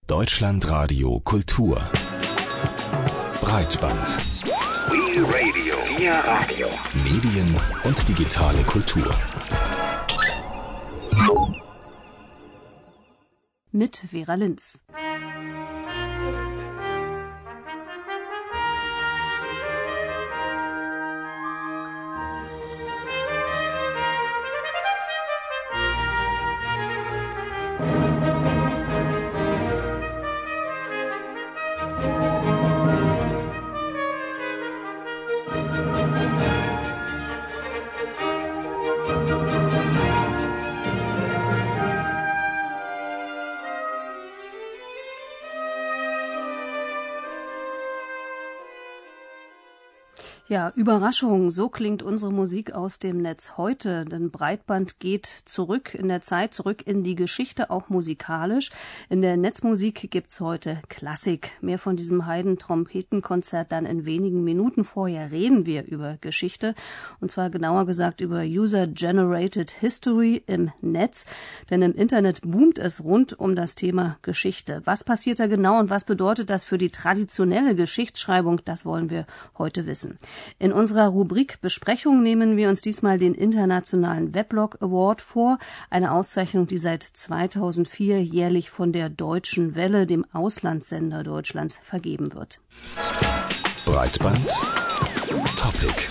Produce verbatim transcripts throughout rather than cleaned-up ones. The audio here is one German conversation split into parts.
Deutschlandradio Kultur Breitband We Radio. Wir Radio. Medien und digitale Kultur. Mit Vera Linz. Ja, Überraschung, so klingt unsere Musik aus dem Netz heute, denn Breitband geht zurück in der Zeit, zurück in die Geschichte, auch musikalisch. In der Netzmusik gibt's heute Klassik. Mehr von diesem Haydn-Trompetenkonzert dann in wenigen Minuten. Vorher reden wir über Geschichte, und zwar genauer gesagt über User-Generated History im Netz, denn im Internet boomt es rund um das Thema Geschichte. Was passiert da genau und was bedeutet das für die traditionelle Geschichtsschreibung, das wollen wir heute wissen. In unserer Rubrik Besprechung nehmen wir uns diesmal den Internationalen Weblog Award vor, eine Auszeichnung, die seit zweitausendvier jährlich von der Deutschen Welle, dem Auslandssender Deutschlands, vergeben wird. Breitband Topic.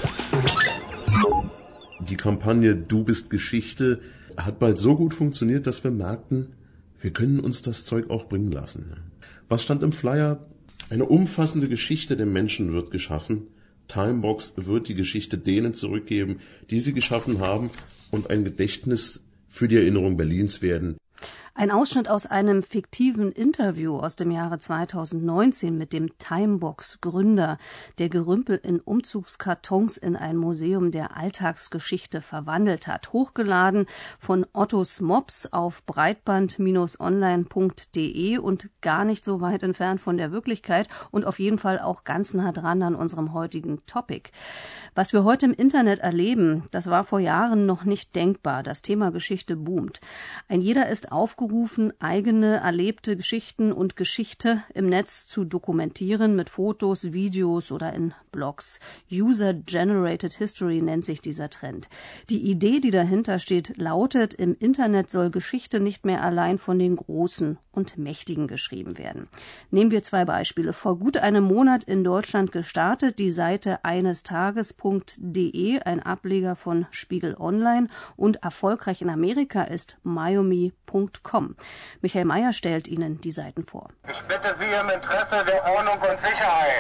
Die Kampagne Du bist Geschichte hat bald so gut funktioniert, dass wir merkten, wir können uns das Zeug auch bringen lassen. Was stand im Flyer? Eine umfassende Geschichte der Menschen wird geschaffen. Timebox wird die Geschichte denen zurückgeben, die sie geschaffen haben, und ein Gedächtnis für die Erinnerung Berlins werden. Ein Ausschnitt aus einem fiktiven Interview aus dem Jahre zweitausendneunzehn mit dem Timebox-Gründer, der Gerümpel in Umzugskartons in ein Museum der Alltagsgeschichte verwandelt hat. Hochgeladen von Ottos Mops auf breitband online punkt de und gar nicht so weit entfernt von der Wirklichkeit und auf jeden Fall auch ganz nah dran an unserem heutigen Topic. Was wir heute im Internet erleben, das war vor Jahren noch nicht denkbar. Das Thema Geschichte boomt. Ein jeder ist aufgerufen, eigene erlebte Geschichten und Geschichte im Netz zu dokumentieren mit Fotos, Videos oder in Blogs. User-Generated History nennt sich dieser Trend. Die Idee, die dahinter steht, lautet, im Internet soll Geschichte nicht mehr allein von den Großen und Mächtigen geschrieben werden. Nehmen wir zwei Beispiele. Vor gut einem Monat in Deutschland gestartet die Seite einestages punkt de, ein Ableger von Spiegel Online, und erfolgreich in Amerika ist Myomi punkt com. Michael Mayer stellt Ihnen die Seiten vor. Ich bitte Sie im Interesse der Ordnung und Sicherheit,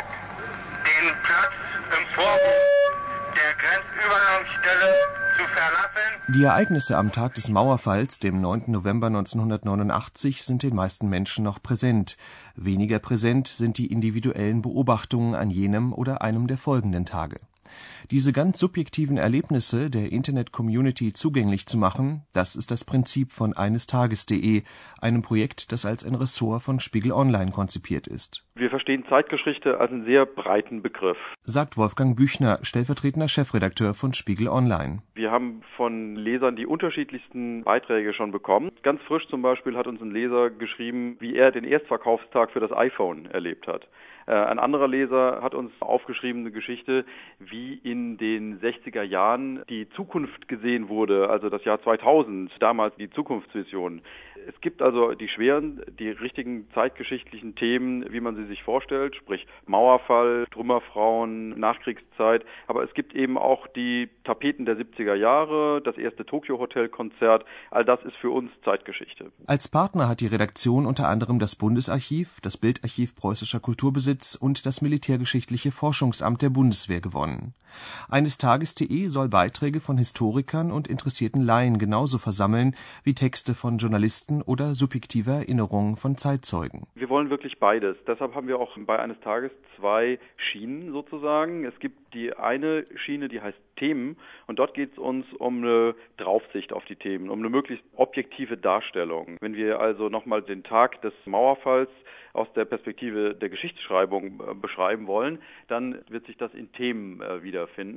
den Platz im Vorhof der Grenzübergangsstelle zu verlassen. Die Ereignisse am Tag des Mauerfalls, dem neunten November neunzehnhundertneunundachtzig, sind den meisten Menschen noch präsent. Weniger präsent sind die individuellen Beobachtungen an jenem oder einem der folgenden Tage. Diese ganz subjektiven Erlebnisse der Internet-Community zugänglich zu machen, das ist das Prinzip von einestages punkt de, einem Projekt, das als ein Ressort von Spiegel Online konzipiert ist. Wir verstehen Zeitgeschichte als einen sehr breiten Begriff, sagt Wolfgang Büchner, stellvertretender Chefredakteur von Spiegel Online. Wir haben von Lesern die unterschiedlichsten Beiträge schon bekommen. Ganz frisch zum Beispiel hat uns ein Leser geschrieben, wie er den Erstverkaufstag für das iPhone erlebt hat. Ein anderer Leser hat uns aufgeschrieben eine Geschichte, wie in den sechziger Jahren die Zukunft gesehen wurde, also das Jahr zweitausend, damals die Zukunftsvision. Es gibt also die schweren, die richtigen zeitgeschichtlichen Themen, wie man sie sich vorstellt, sprich Mauerfall, Trümmerfrauen, Nachkriegszeit, aber es gibt eben auch die Tapeten der siebziger Jahre, das erste Tokyo-Hotel-Konzert, all das ist für uns Zeitgeschichte. Als Partner hat die Redaktion unter anderem das Bundesarchiv, das Bildarchiv Preußischer Kulturbesitz und das Militärgeschichtliche Forschungsamt der Bundeswehr gewonnen. einestages punkt de soll Beiträge von Historikern und interessierten Laien genauso versammeln wie Texte von Journalisten oder subjektive Erinnerungen von Zeitzeugen. Wir wollen wirklich beides. Deshalb haben wir auch bei Eines Tages zwei Schienen sozusagen. Es gibt die eine Schiene, die heißt Themen, und dort geht es uns um eine Draufsicht auf die Themen, um eine möglichst objektive Darstellung. Wenn wir also nochmal den Tag des Mauerfalls aus der Perspektive der Geschichtsschreibung äh, beschreiben wollen, dann wird sich das in Themen äh, wiederfinden.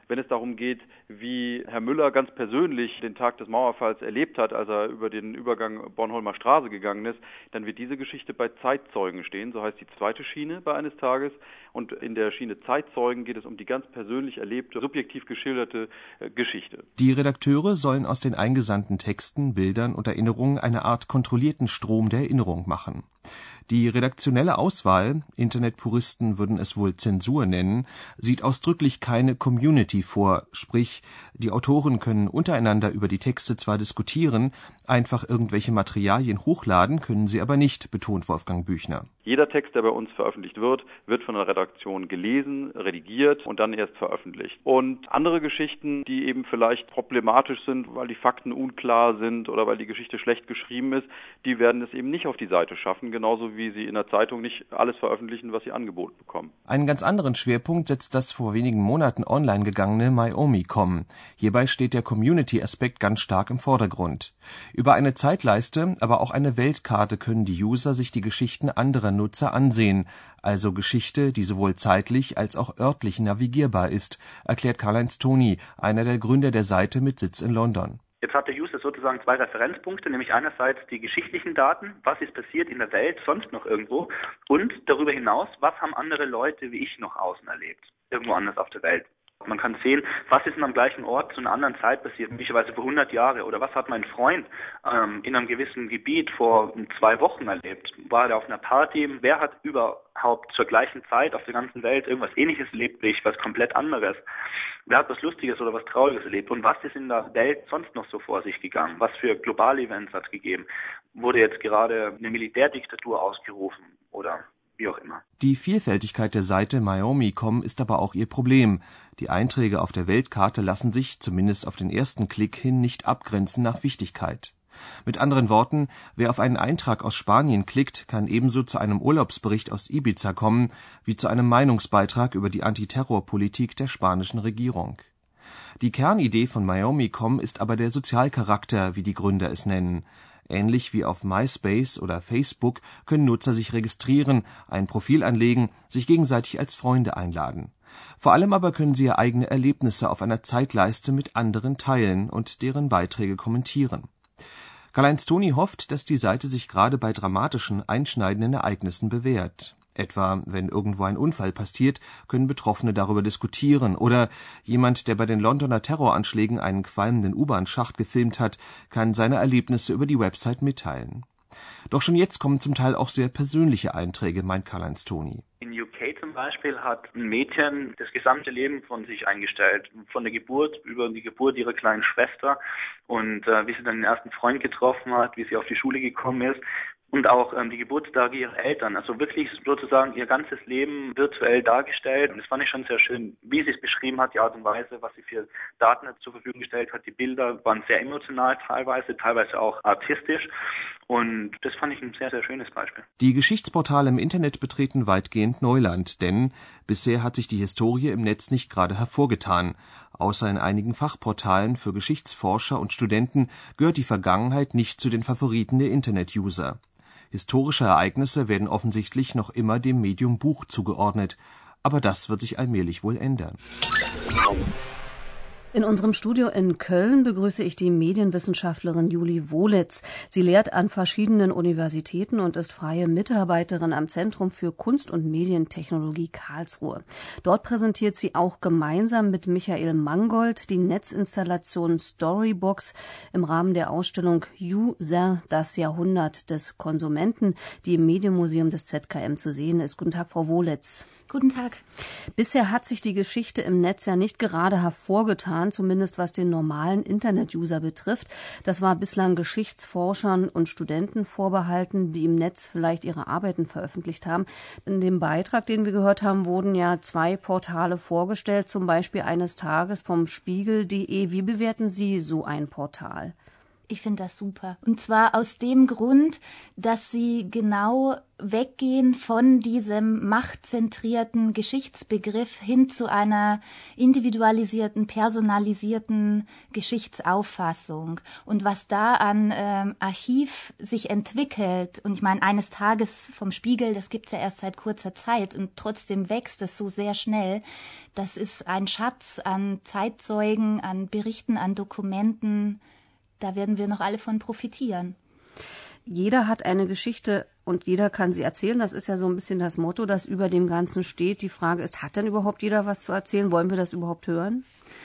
wenn es darum geht, wie Herr Müller ganz persönlich den Tag des Mauerfalls erlebt hat, als er über den Übergang Bornholmer Straße gegangen ist, dann wird diese Geschichte bei Zeitzeugen stehen, so heißt die zweite Schiene bei Eines Tages. Und in der Schiene Zeitzeugen geht es um die ganz persönlich erlebte, subjektiv geschilderte äh, Geschichte. Die Redakteure sollen aus den eingesandten Texten, Bildern und Erinnerungen eine Art kontrollierten Strom der Erinnerung machen. Die redaktionelle Auswahl, Internetpuristen würden es wohl Zensur nennen, sieht ausdrücklich keine Community vor, sprich, die Autoren können untereinander über die Texte zwar diskutieren, einfach irgendwelche Materialien hochladen können sie aber nicht, betont Wolfgang Büchner. Jeder Text, der bei uns veröffentlicht wird, wird von der Redaktion gelesen, redigiert und dann erst veröffentlicht. Und andere Geschichten, die eben vielleicht problematisch sind, weil die Fakten unklar sind oder weil die Geschichte schlecht geschrieben ist, die werden es eben nicht auf die Seite schaffen, genauso wie sie in der Zeitung nicht alles veröffentlichen, was sie angeboten bekommen. Einen ganz anderen Schwerpunkt setzt das vor wenigen Monaten online gegangene Maiomi Punkt com. Hierbei steht der Community-Aspekt ganz stark im Vordergrund. Über eine Zeitleiste, aber auch eine Weltkarte können die User sich die Geschichten anderer Nutzer ansehen, also Geschichte, die sowohl zeitlich als auch örtlich navigierbar ist, erklärt Karl-Heinz Toni, einer der Gründer der Seite mit Sitz in London. Jetzt hat der User sozusagen zwei Referenzpunkte, nämlich einerseits die geschichtlichen Daten, was ist passiert in der Welt, sonst noch irgendwo, und darüber hinaus, was haben andere Leute wie ich noch außen erlebt, irgendwo anders auf der Welt. Man kann sehen, was ist denn am gleichen Ort zu einer anderen Zeit passiert, möglicherweise vor hundert Jahren, oder was hat mein Freund ähm, in einem gewissen Gebiet vor zwei Wochen erlebt. War er auf einer Party? Wer hat überhaupt zur gleichen Zeit auf der ganzen Welt irgendwas Ähnliches erlebt wie ich, was komplett anderes? Wer hat was Lustiges oder was Trauriges erlebt? Und was ist in der Welt sonst noch so vor sich gegangen? Was für globale Events hat es gegeben? Wurde jetzt gerade eine Militärdiktatur ausgerufen oder wie auch immer? Die Vielfältigkeit der Seite Maiomi Punkt com ist aber auch ihr Problem. Die Einträge auf der Weltkarte lassen sich, zumindest auf den ersten Klick hin, nicht abgrenzen nach Wichtigkeit. Mit anderen Worten, wer auf einen Eintrag aus Spanien klickt, kann ebenso zu einem Urlaubsbericht aus Ibiza kommen, wie zu einem Meinungsbeitrag über die Antiterrorpolitik der spanischen Regierung. Die Kernidee von Maiomi Punkt com ist aber der Sozialcharakter, wie die Gründer es nennen. Ähnlich wie auf MySpace oder Facebook können Nutzer sich registrieren, ein Profil anlegen, sich gegenseitig als Freunde einladen. Vor allem aber können sie ihre eigenen Erlebnisse auf einer Zeitleiste mit anderen teilen und deren Beiträge kommentieren. Karl-Heinz Toni hofft, dass die Seite sich gerade bei dramatischen, einschneidenden Ereignissen bewährt. Etwa, wenn irgendwo ein Unfall passiert, können Betroffene darüber diskutieren, oder jemand, der bei den Londoner Terroranschlägen einen qualmenden U-Bahn-Schacht gefilmt hat, kann seine Erlebnisse über die Website mitteilen. Doch schon jetzt kommen zum Teil auch sehr persönliche Einträge, meint Karl-Heinz Toni. In U K zum Beispiel hat ein Mädchen das gesamte Leben von sich eingestellt, von der Geburt über die Geburt ihrer kleinen Schwester und äh, wie sie dann den ersten Freund getroffen hat, wie sie auf die Schule gekommen ist. Und auch ähm, die Geburtstage ihrer Eltern, also wirklich sozusagen ihr ganzes Leben virtuell dargestellt. Und das fand ich schon sehr schön, wie sie es beschrieben hat, die Art und Weise, was sie für Daten zur Verfügung gestellt hat. Die Bilder waren sehr emotional teilweise, teilweise auch artistisch. Und das fand ich ein sehr, sehr schönes Beispiel. Die Geschichtsportale im Internet betreten weitgehend Neuland, denn bisher hat sich die Historie im Netz nicht gerade hervorgetan. Außer in einigen Fachportalen für Geschichtsforscher und Studenten gehört die Vergangenheit nicht zu den Favoriten der Internet-User. Historische Ereignisse werden offensichtlich noch immer dem Medium Buch zugeordnet, aber das wird sich allmählich wohl ändern. In unserem Studio in Köln begrüße ich die Medienwissenschaftlerin Julie Wohlitz. Sie lehrt an verschiedenen Universitäten und ist freie Mitarbeiterin am Zentrum für Kunst- und Medientechnologie Karlsruhe. Dort präsentiert sie auch gemeinsam mit Michael Mangold die Netzinstallation Storybox im Rahmen der Ausstellung User, das Jahrhundert des Konsumenten, die im Medienmuseum des Z K M zu sehen ist. Guten Tag, Frau Wohlitz. Guten Tag. Bisher hat sich die Geschichte im Netz ja nicht gerade hervorgetan, zumindest was den normalen Internet-User betrifft. Das war bislang Geschichtsforschern und Studenten vorbehalten, die im Netz vielleicht ihre Arbeiten veröffentlicht haben. In dem Beitrag, den wir gehört haben, wurden ja zwei Portale vorgestellt, zum Beispiel Eines Tages vom Spiegel punkt de. Wie bewerten Sie so ein Portal? Ich finde das super. Und zwar aus dem Grund, dass sie genau weggehen von diesem machtzentrierten Geschichtsbegriff hin zu einer individualisierten, personalisierten Geschichtsauffassung. Und was da an ähm, Archiv sich entwickelt, und ich meine, eines Tages vom Spiegel, das gibt's ja erst seit kurzer Zeit und trotzdem wächst es so sehr schnell, das ist ein Schatz an Zeitzeugen, an Berichten, an Dokumenten. Da werden wir noch alle von profitieren. Jeder hat eine Geschichte und jeder kann sie erzählen. Das ist ja so ein bisschen das Motto, das über dem Ganzen steht. Die Frage ist, hat denn überhaupt jeder was zu erzählen? Wollen wir das überhaupt hören?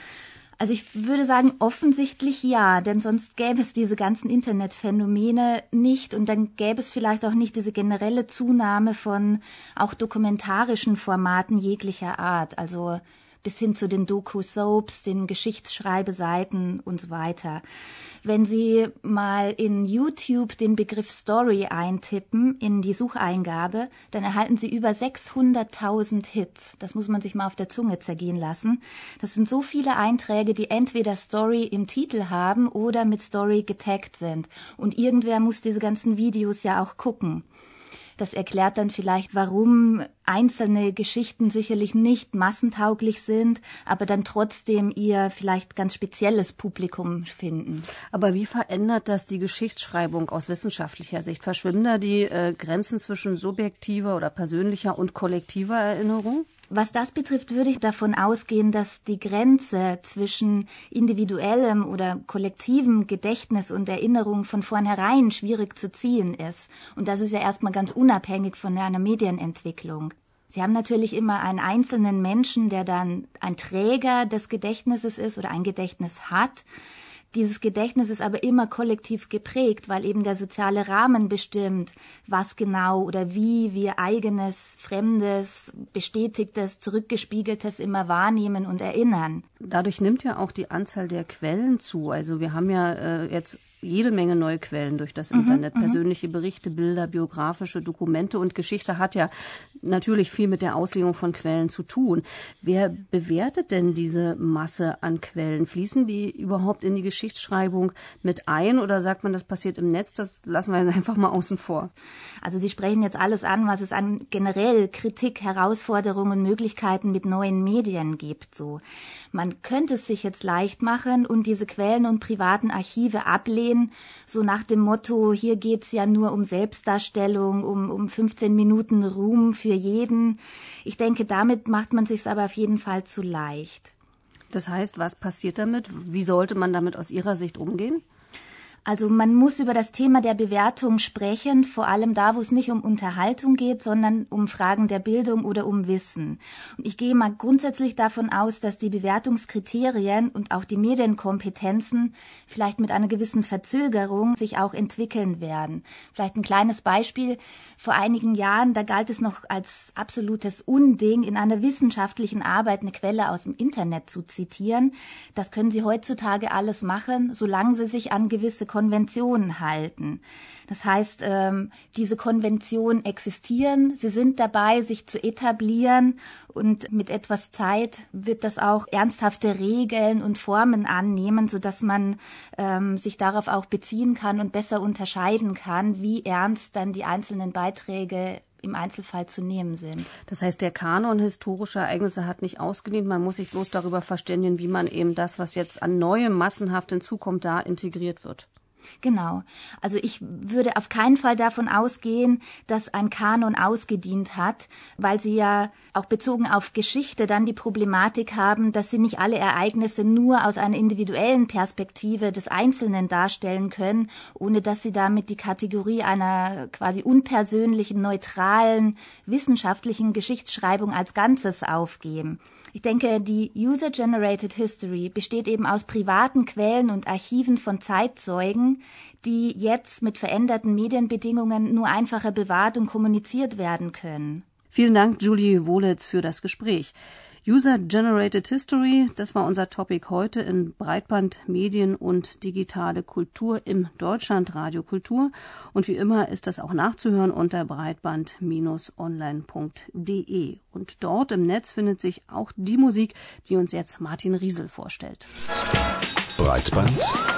Also ich würde sagen, offensichtlich ja, denn sonst gäbe es diese ganzen Internetphänomene nicht und dann gäbe es vielleicht auch nicht diese generelle Zunahme von auch dokumentarischen Formaten jeglicher Art, also bis hin zu den Doku-Soaps, den Geschichtsschreibeseiten und so weiter. Wenn Sie mal in YouTube den Begriff Story eintippen in die Sucheingabe, dann erhalten Sie über sechshunderttausend Hits. Das muss man sich mal auf der Zunge zergehen lassen. Das sind so viele Einträge, die entweder Story im Titel haben oder mit Story getaggt sind. Und irgendwer muss diese ganzen Videos ja auch gucken. Das erklärt dann vielleicht, warum einzelne Geschichten sicherlich nicht massentauglich sind, aber dann trotzdem ihr vielleicht ganz spezielles Publikum finden. Aber wie verändert das die Geschichtsschreibung aus wissenschaftlicher Sicht? Verschwimmen da die äh, Grenzen zwischen subjektiver oder persönlicher und kollektiver Erinnerung? Was das betrifft, würde ich davon ausgehen, dass die Grenze zwischen individuellem oder kollektivem Gedächtnis und Erinnerung von vornherein schwierig zu ziehen ist. Und das ist ja erstmal ganz unabhängig von einer Medienentwicklung. Sie haben natürlich immer einen einzelnen Menschen, der dann ein Träger des Gedächtnisses ist oder ein Gedächtnis hat. Dieses Gedächtnis ist aber immer kollektiv geprägt, weil eben der soziale Rahmen bestimmt, was genau oder wie wir eigenes, fremdes, bestätigtes, zurückgespiegeltes immer wahrnehmen und erinnern. Dadurch nimmt ja auch die Anzahl der Quellen zu. Also wir haben ja äh, jetzt jede Menge neue Quellen durch das Mhm, Internet. mhm. Persönliche Berichte, Bilder, biografische Dokumente und Geschichte hat ja natürlich viel mit der Auslegung von Quellen zu tun. Wer bewertet denn diese Masse an Quellen? Fließen die überhaupt in die Geschichtsschreibung mit ein oder sagt man, das passiert im Netz? Das lassen wir jetzt einfach mal außen vor. Also Sie sprechen jetzt alles an, was es an generell Kritik, Herausforderungen, Möglichkeiten mit neuen Medien gibt. So, man könnte es sich jetzt leicht machen und diese Quellen und privaten Archive ablehnen, so nach dem Motto, hier geht's ja nur um Selbstdarstellung, um, um fünfzehn Minuten Ruhm für jeden. Ich denke, damit macht man sich's aber auf jeden Fall zu leicht. Das heißt, was passiert damit? Wie sollte man damit aus Ihrer Sicht umgehen? Also man muss über das Thema der Bewertung sprechen, vor allem da, wo es nicht um Unterhaltung geht, sondern um Fragen der Bildung oder um Wissen. Und ich gehe mal grundsätzlich davon aus, dass die Bewertungskriterien und auch die Medienkompetenzen vielleicht mit einer gewissen Verzögerung sich auch entwickeln werden. Vielleicht ein kleines Beispiel. Vor einigen Jahren, da galt es noch als absolutes Unding, in einer wissenschaftlichen Arbeit eine Quelle aus dem Internet zu zitieren. Das können Sie heutzutage alles machen, solange Sie sich an gewisse Konventionen halten. Das heißt, ähm, diese Konventionen existieren, sie sind dabei, sich zu etablieren und mit etwas Zeit wird das auch ernsthafte Regeln und Formen annehmen, sodass man ähm, sich darauf auch beziehen kann und besser unterscheiden kann, wie ernst dann die einzelnen Beiträge im Einzelfall zu nehmen sind. Das heißt, der Kanon historischer Ereignisse hat nicht ausgedient. Man muss sich bloß darüber verständigen, wie man eben das, was jetzt an Neuem massenhaft hinzukommt, da integriert wird. Genau. Also ich würde auf keinen Fall davon ausgehen, dass ein Kanon ausgedient hat, weil sie ja auch bezogen auf Geschichte dann die Problematik haben, dass sie nicht alle Ereignisse nur aus einer individuellen Perspektive des Einzelnen darstellen können, ohne dass sie damit die Kategorie einer quasi unpersönlichen, neutralen, wissenschaftlichen Geschichtsschreibung als Ganzes aufgeben. Ich denke, die User-Generated History besteht eben aus privaten Quellen und Archiven von Zeitzeugen, die jetzt mit veränderten Medienbedingungen nur einfacher bewahrt und kommuniziert werden können. Vielen Dank, Julie Wohlitz, für das Gespräch. User-Generated History, das war unser Topic heute in Breitband, Medien und digitale Kultur im Deutschlandradio Kultur. Und wie immer ist das auch nachzuhören unter breitband Bindestrich online Punkt de. Und dort im Netz findet sich auch die Musik, die uns jetzt Martin Riesel vorstellt. Breitband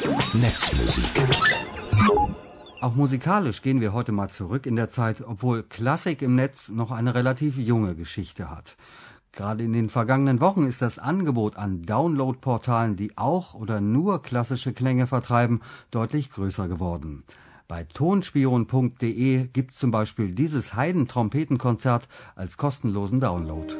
Netzmusik. Auch musikalisch gehen wir heute mal zurück in der Zeit, obwohl Klassik im Netz noch eine relativ junge Geschichte hat. Gerade in den vergangenen Wochen ist das Angebot an Download-Portalen, die auch oder nur klassische Klänge vertreiben, deutlich größer geworden. Bei tonspion punkt de gibt's zum Beispiel dieses Haydn-Trompetenkonzert als kostenlosen Download.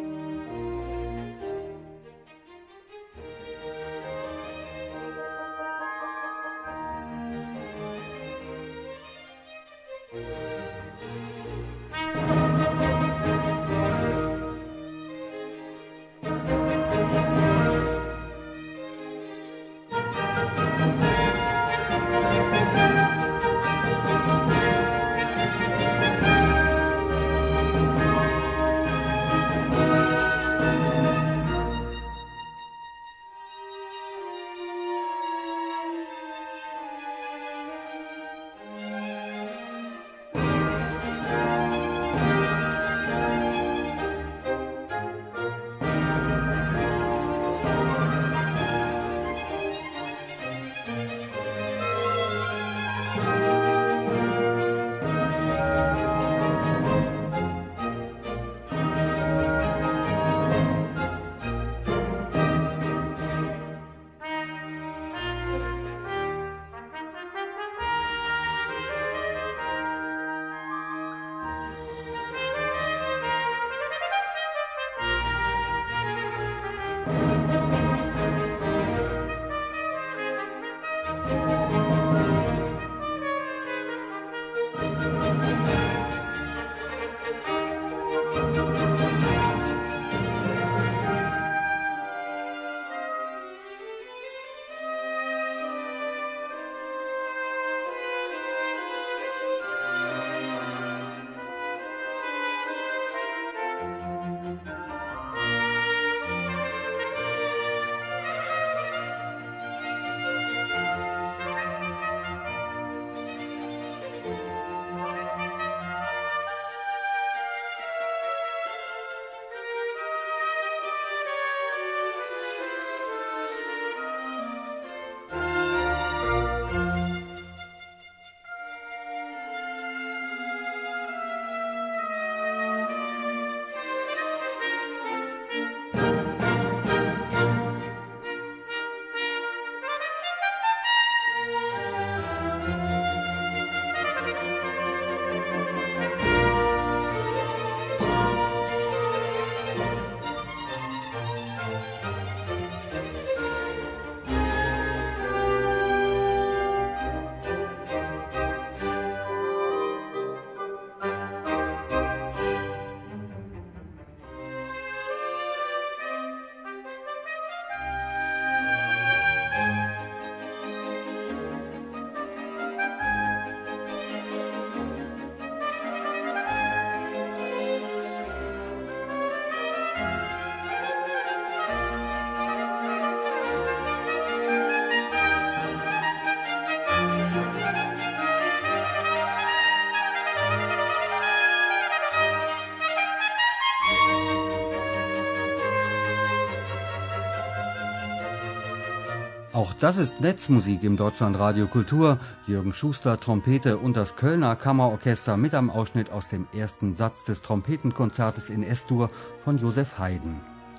Auch das ist Netzmusik im Deutschlandradio Kultur. Jürgen Schuster, Trompete und das Kölner Kammerorchester mit einem Ausschnitt aus dem ersten Satz des Trompetenkonzertes in S-Dur von Joseph Haydn.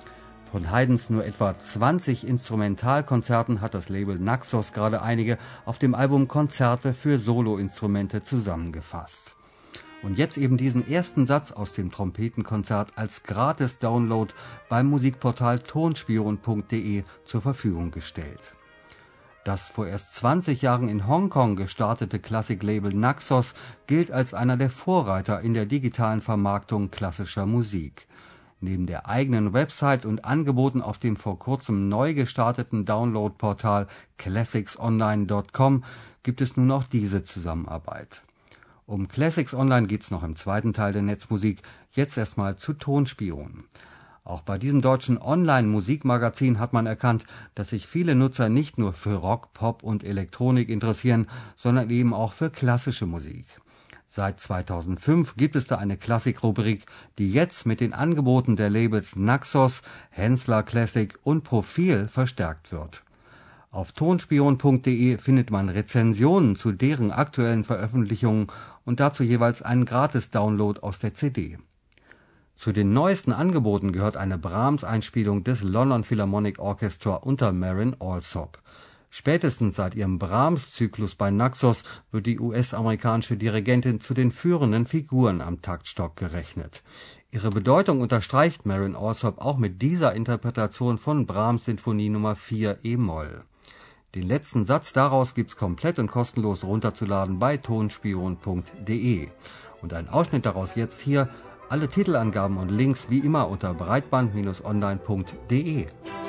Von Haydns nur etwa zwanzig Instrumentalkonzerten hat das Label Naxos gerade einige auf dem Album Konzerte für Soloinstrumente zusammengefasst. Und jetzt eben diesen ersten Satz aus dem Trompetenkonzert als Gratis-Download beim Musikportal tonspion punkt de zur Verfügung gestellt. Das vor erst zwanzig Jahren in Hongkong gestartete Klassiklabel Naxos gilt als einer der Vorreiter in der digitalen Vermarktung klassischer Musik. Neben der eigenen Website und Angeboten auf dem vor kurzem neu gestarteten Downloadportal classics online punkt com gibt es nun auch diese Zusammenarbeit. Um Classics Online geht's noch im zweiten Teil der Netzmusik, jetzt erstmal zu Tonspion. Auch bei diesem deutschen Online-Musikmagazin hat man erkannt, dass sich viele Nutzer nicht nur für Rock, Pop und Elektronik interessieren, sondern eben auch für klassische Musik. Seit zweitausendfünf gibt es da eine Klassik-Rubrik, die jetzt mit den Angeboten der Labels Naxos, Hensler Classic und Profil verstärkt wird. Auf tonspion punkt de findet man Rezensionen zu deren aktuellen Veröffentlichungen und dazu jeweils einen Gratis-Download aus der C D. Zu den neuesten Angeboten gehört eine Brahms-Einspielung des London Philharmonic Orchestra unter Marin Alsop. Spätestens seit ihrem Brahms-Zyklus bei Naxos wird die U S-amerikanische Dirigentin zu den führenden Figuren am Taktstock gerechnet. Ihre Bedeutung unterstreicht Marin Alsop auch mit dieser Interpretation von Brahms Sinfonie Nummer vier e-Moll. Den letzten Satz daraus gibt's komplett und kostenlos runterzuladen bei tonspion punkt de. Und ein Ausschnitt daraus jetzt hier. Alle Titelangaben und Links wie immer unter breitband Bindestrich online punkt de.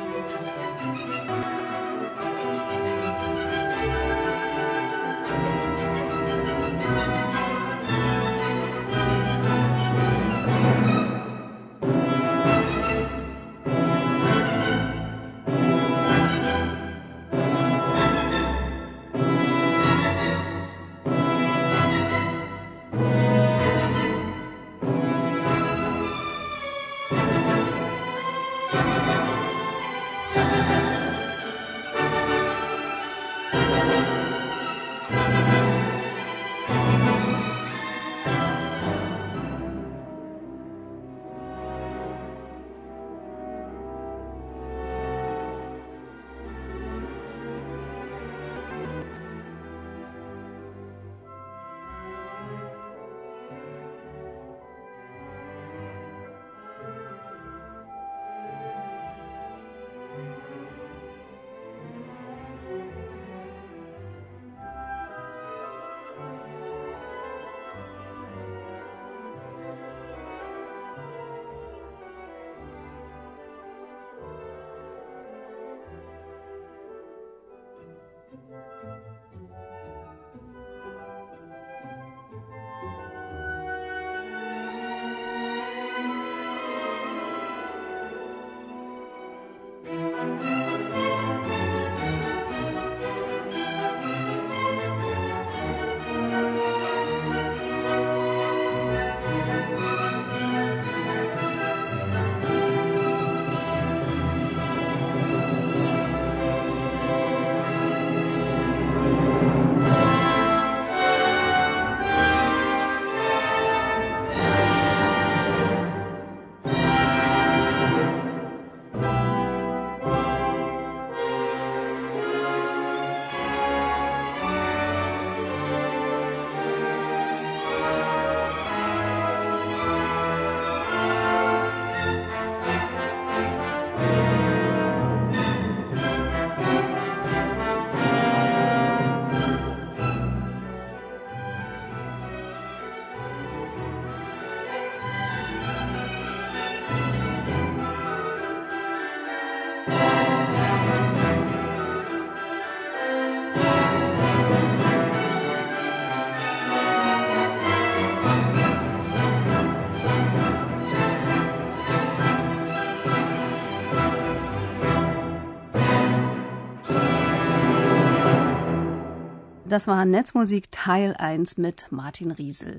Das war Netzmusik Teil eins mit Martin Riesel.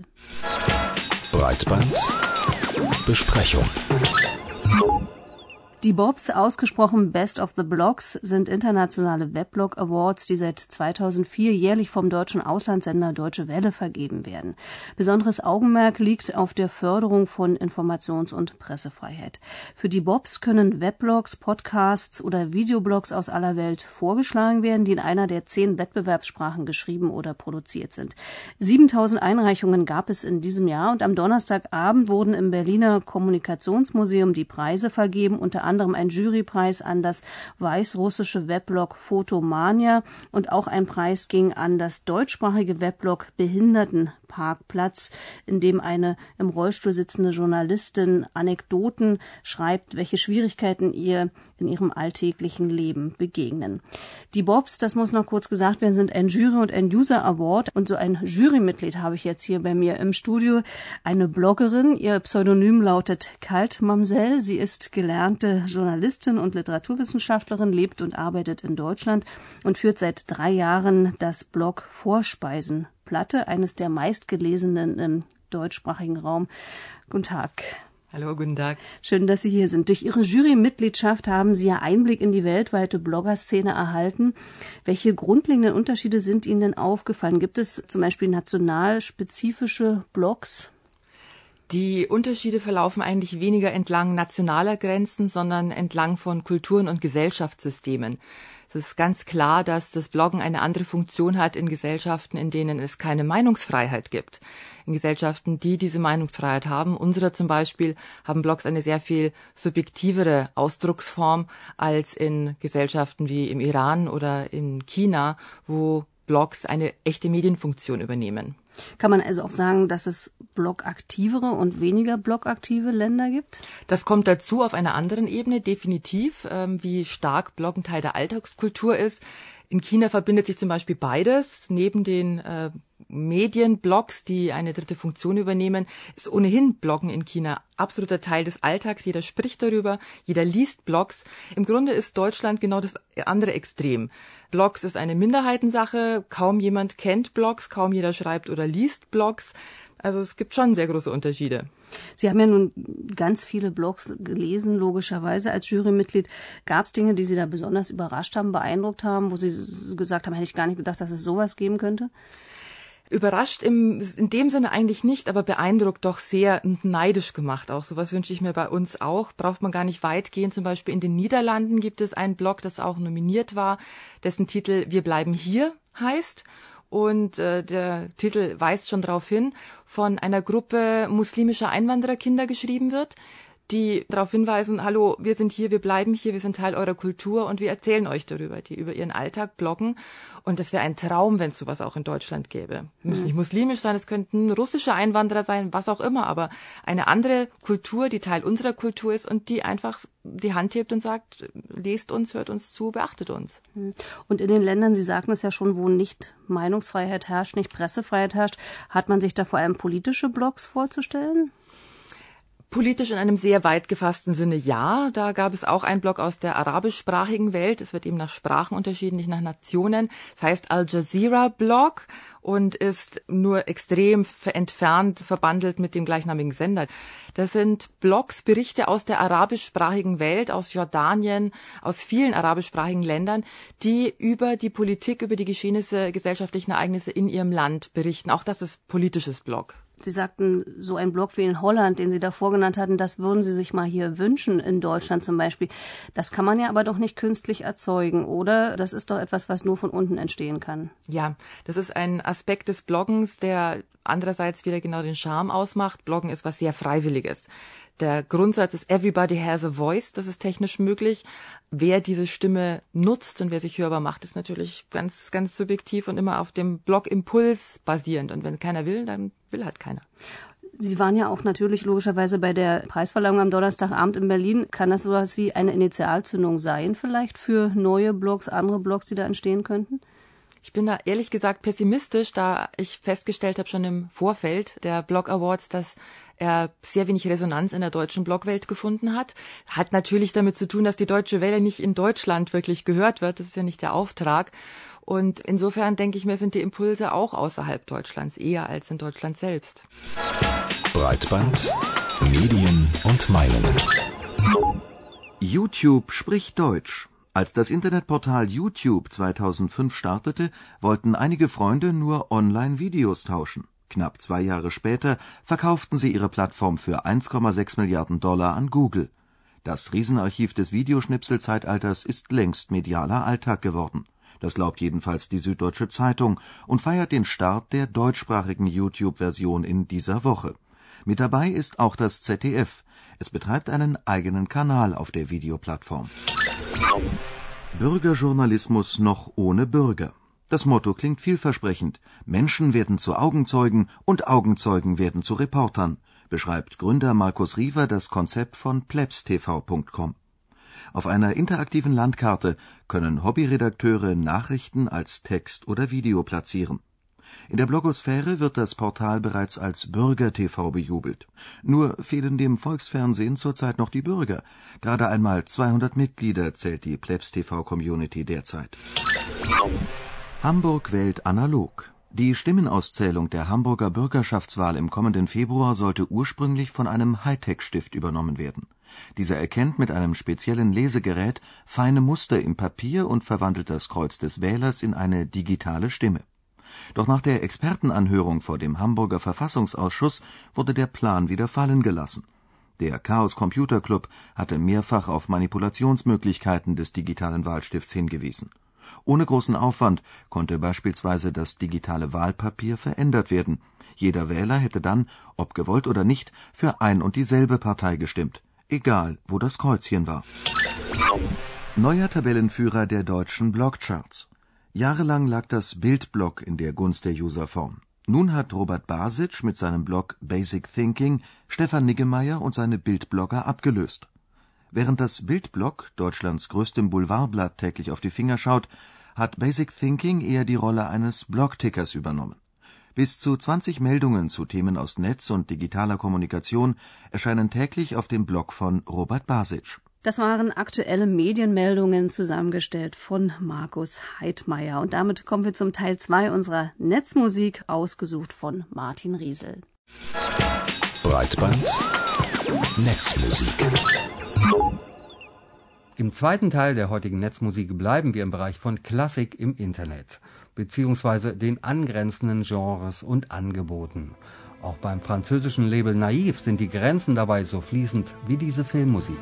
Breitband Besprechung. Die Bobs, ausgesprochen Best of the Blogs, sind internationale Weblog Awards, die seit zweitausendvier jährlich vom deutschen Auslandssender Deutsche Welle vergeben werden. Besonderes Augenmerk liegt auf der Förderung von Informations- und Pressefreiheit. Für die Bobs können Weblogs, Podcasts oder Videoblogs aus aller Welt vorgeschlagen werden, die in einer der zehn Wettbewerbssprachen geschrieben oder produziert sind. siebentausend Einreichungen gab es in diesem Jahr und am Donnerstagabend wurden im Berliner Kommunikationsmuseum die Preise vergeben, unter anderem ein Jurypreis an das weißrussische Weblog Fotomania und auch ein Preis ging an das deutschsprachige Weblog Behindertenparkplatz, in dem eine im Rollstuhl sitzende Journalistin Anekdoten schreibt, welche Schwierigkeiten ihr in ihrem alltäglichen Leben begegnen. Die Bobs, das muss noch kurz gesagt werden, sind ein Jury- und ein User-Award und so ein Jurymitglied habe ich jetzt hier bei mir im Studio, eine Bloggerin. Ihr Pseudonym lautet Kaltmamsell. Sie ist gelernte Journalistin und Literaturwissenschaftlerin, lebt und arbeitet in Deutschland und führt seit drei Jahren das Blog Vorspeisenplatte, eines der meistgelesenen im deutschsprachigen Raum. Guten Tag. Hallo, guten Tag. Schön, dass Sie hier sind. Durch Ihre Jurymitgliedschaft haben Sie ja Einblick in die weltweite Bloggerszene erhalten. Welche grundlegenden Unterschiede sind Ihnen denn aufgefallen? Gibt es zum Beispiel national spezifische Blogs? Die Unterschiede verlaufen eigentlich weniger entlang nationaler Grenzen, sondern entlang von Kulturen und Gesellschaftssystemen. Es ist ganz klar, dass das Bloggen eine andere Funktion hat in Gesellschaften, in denen es keine Meinungsfreiheit gibt. In Gesellschaften, die diese Meinungsfreiheit haben, unsere zum Beispiel, haben Blogs eine sehr viel subjektivere Ausdrucksform als in Gesellschaften wie im Iran oder in China, wo Blogs eine echte Medienfunktion übernehmen. Kann man also auch sagen, dass es blogaktivere und weniger blogaktive Länder gibt? Das kommt dazu auf einer anderen Ebene, definitiv, ähm, wie stark Bloggen Teil der Alltagskultur ist. In China verbindet sich zum Beispiel beides. Neben den äh, Medienblogs, die eine dritte Funktion übernehmen, ist ohnehin Bloggen in China absoluter Teil des Alltags. Jeder spricht darüber, jeder liest Blogs. Im Grunde ist Deutschland genau das andere Extrem. Blogs ist eine Minderheitensache, kaum jemand kennt Blogs, kaum jeder schreibt oder liest Blogs. Also es gibt schon sehr große Unterschiede. Sie haben ja nun ganz viele Blogs gelesen, logischerweise als Jurymitglied. Gab es Dinge, die Sie da besonders überrascht haben, beeindruckt haben, wo Sie gesagt haben, hätte ich gar nicht gedacht, dass es sowas geben könnte? Überrascht im, in dem Sinne eigentlich nicht, aber beeindruckt doch sehr und neidisch gemacht auch. Sowas wünsche ich mir bei uns auch. Braucht man gar nicht weit gehen. Zum Beispiel in den Niederlanden gibt es einen Blog, das auch nominiert war, dessen Titel Wir bleiben hier heißt. Und äh, der Titel weist schon darauf hin, von einer Gruppe muslimischer Einwandererkinder geschrieben wird, die darauf hinweisen, hallo, wir sind hier, wir bleiben hier, wir sind Teil eurer Kultur und wir erzählen euch darüber, die über ihren Alltag bloggen. Und das wäre ein Traum, wenn es sowas auch in Deutschland gäbe. Muss nicht muslimisch sein, es könnten russische Einwanderer sein, was auch immer, aber eine andere Kultur, die Teil unserer Kultur ist und die einfach die Hand hebt und sagt, lest uns, hört uns zu, beachtet uns. Und in den Ländern, Sie sagten es ja schon, wo nicht Meinungsfreiheit herrscht, nicht Pressefreiheit herrscht, hat man sich da vor allem politische Blogs vorzustellen? Politisch in einem sehr weit gefassten Sinne ja. Da gab es auch einen Blog aus der arabischsprachigen Welt. Es wird eben nach Sprachen unterschieden, nicht nach Nationen. Das heißt Al Jazeera Blog und ist nur extrem entfernt verbandelt mit dem gleichnamigen Sender. Das sind Blogs, Berichte aus der arabischsprachigen Welt, aus Jordanien, aus vielen arabischsprachigen Ländern, die über die Politik, über die Geschehnisse, gesellschaftlichen Ereignisse in ihrem Land berichten. Auch das ist politisches Blog. Sie sagten, so ein Blog wie in Holland, den Sie davor genannt hatten, das würden Sie sich mal hier wünschen, in Deutschland zum Beispiel. Das kann man ja aber doch nicht künstlich erzeugen, oder? Das ist doch etwas, was nur von unten entstehen kann. Ja, das ist ein Aspekt des Bloggens, der andererseits wieder genau den Charme ausmacht. Bloggen ist was sehr Freiwilliges. Der Grundsatz ist everybody has a voice, das ist technisch möglich. Wer diese Stimme nutzt und wer sich hörbar macht, ist natürlich ganz, ganz subjektiv und immer auf dem Blogimpuls basierend. Und wenn keiner will, dann will halt keiner. Sie waren ja auch natürlich logischerweise bei der Preisverleihung am Donnerstagabend in Berlin. Kann das sowas wie eine Initialzündung sein vielleicht für neue Blogs, andere Blogs, die da entstehen könnten? Ich bin da ehrlich gesagt pessimistisch, da ich festgestellt habe schon im Vorfeld der Blog Awards, dass er sehr wenig Resonanz in der deutschen Blogwelt gefunden hat. Hat natürlich damit zu tun, dass die Deutsche Welle nicht in Deutschland wirklich gehört wird. Das ist ja nicht der Auftrag. Und insofern denke ich mir, sind die Impulse auch außerhalb Deutschlands eher als in Deutschland selbst. Breitband, Medien und Meinungen. YouTube spricht Deutsch. Als das Internetportal YouTube zweitausendfünf startete, wollten einige Freunde nur Online-Videos tauschen. Knapp zwei Jahre später verkauften sie ihre Plattform für eins Komma sechs Milliarden Dollar an Google. Das Riesenarchiv des Videoschnipselzeitalters ist längst medialer Alltag geworden. Das glaubt jedenfalls die Süddeutsche Zeitung und feiert den Start der deutschsprachigen YouTube-Version in dieser Woche. Mit dabei ist auch das Z D F. Es betreibt einen eigenen Kanal auf der Videoplattform. Bürgerjournalismus noch ohne Bürger. Das Motto klingt vielversprechend. Menschen werden zu Augenzeugen und Augenzeugen werden zu Reportern, beschreibt Gründer Markus Riewer das Konzept von plebs T V Punkt com. Auf einer interaktiven Landkarte können Hobbyredakteure Nachrichten als Text oder Video platzieren. In der Blogosphäre wird das Portal bereits als Bürger-T V bejubelt. Nur fehlen dem Volksfernsehen zurzeit noch die Bürger. Gerade einmal zweihundert Mitglieder zählt die plebs T V Community derzeit. Hamburg wählt analog. Die Stimmenauszählung der Hamburger Bürgerschaftswahl im kommenden Februar sollte ursprünglich von einem Hightech-Stift übernommen werden. Dieser erkennt mit einem speziellen Lesegerät feine Muster im Papier und verwandelt das Kreuz des Wählers in eine digitale Stimme. Doch nach der Expertenanhörung vor dem Hamburger Verfassungsausschuss wurde der Plan wieder fallen gelassen. Der Chaos Computer Club hatte mehrfach auf Manipulationsmöglichkeiten des digitalen Wahlstifts hingewiesen. Ohne großen Aufwand konnte beispielsweise das digitale Wahlpapier verändert werden. Jeder Wähler hätte dann, ob gewollt oder nicht, für ein und dieselbe Partei gestimmt, egal wo das Kreuzchen war. Neuer Tabellenführer der deutschen Blogcharts. Jahrelang lag das Bildblog in der Gunst der User vorn. Nun hat Robert Basic mit seinem Blog Basic Thinking Stefan Niggemeier und seine Bildblogger abgelöst. Während das Bildblog, Deutschlands größtem Boulevardblatt, täglich auf die Finger schaut, hat Basic Thinking eher die Rolle eines Blogtickers übernommen. Bis zu zwanzig Meldungen zu Themen aus Netz und digitaler Kommunikation erscheinen täglich auf dem Blog von Robert Basic. Das waren aktuelle Medienmeldungen, zusammengestellt von Markus Heidmeier. Und damit kommen wir zum Teil zwei unserer Netzmusik, ausgesucht von Martin Riesel. Breitband Netzmusik. Im zweiten Teil der heutigen Netzmusik bleiben wir im Bereich von Klassik im Internet, beziehungsweise den angrenzenden Genres und Angeboten. Auch beim französischen Label Naiv sind die Grenzen dabei so fließend wie diese Filmmusik.